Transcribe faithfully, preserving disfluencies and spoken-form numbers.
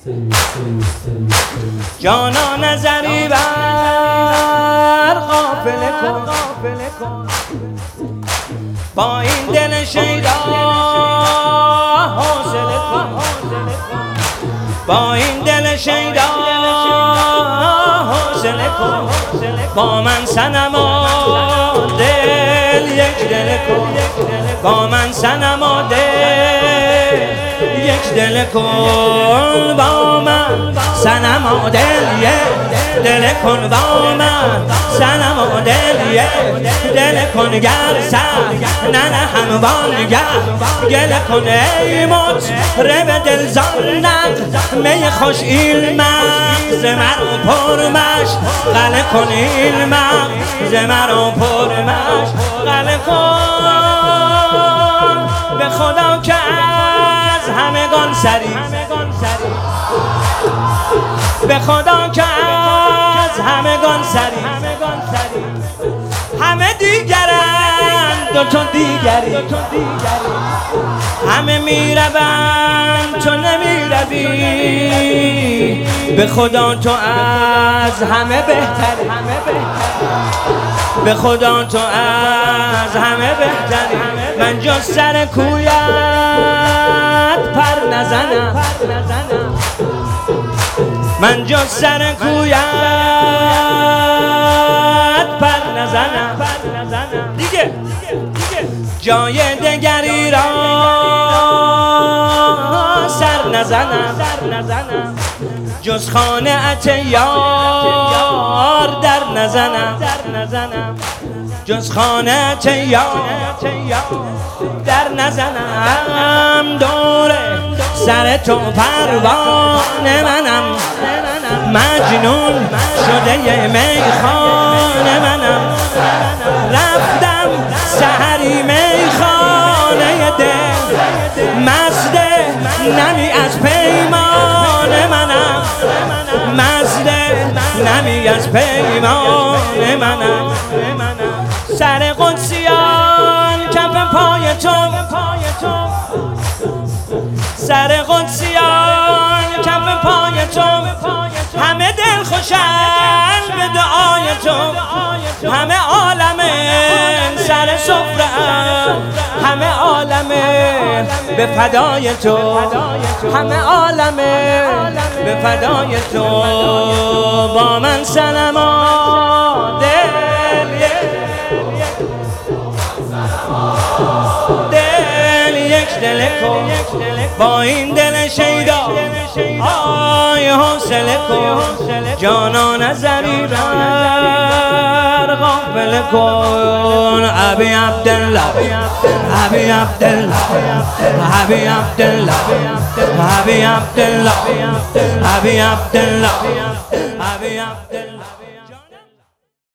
جانا نظری بر غافل کن با این دل شیدا حوصله کن با این دل شیدا حوصله کن با من صنما دل یک دل کن با من صنما دل یک دل کن با من صنما دل یک دل کن با من صنما دل یک دل کن گر سر نه نه هموان گر گل کن ای مطرب دل زانق می خوش ایل مغز مرا پر مش غله کن ایل مغز مرا پر مش غله کن به خدا که از همگان سری به خدا که از همگان سری همه دیگرند دو تو دیگری همه میروند تو نمیروی به خدا تو از همه بهتری به خدا تو از همه بهتری من جز سر کویت پر نزنم من جز سر کویت پر نزنم دیگه جای دگری را سر نزنم جز خانه یار در نزنم جز خانه یار در نزنم دوره سر تو پروانه منم مجنون شده یه میخانه منم رفتم سحری میخانه دل مزده نمی از پیمان منم مزده نمی از پیمان منم سر قدسیان کف پای تو سر قدسیان کف پای تو همه دل خوشن به دعای تو همه عالم سر سفره همه عالم به فدای تو همه عالم به فدای تو با من صنما دل دل یک دل کن با این دل شیدا آی حوصله کن جانا نظری بر غافل کن ابی عبدالله ابی عبدالله ابی عبدالله ابی عبدالله ابی عبدالله ابی عبدالله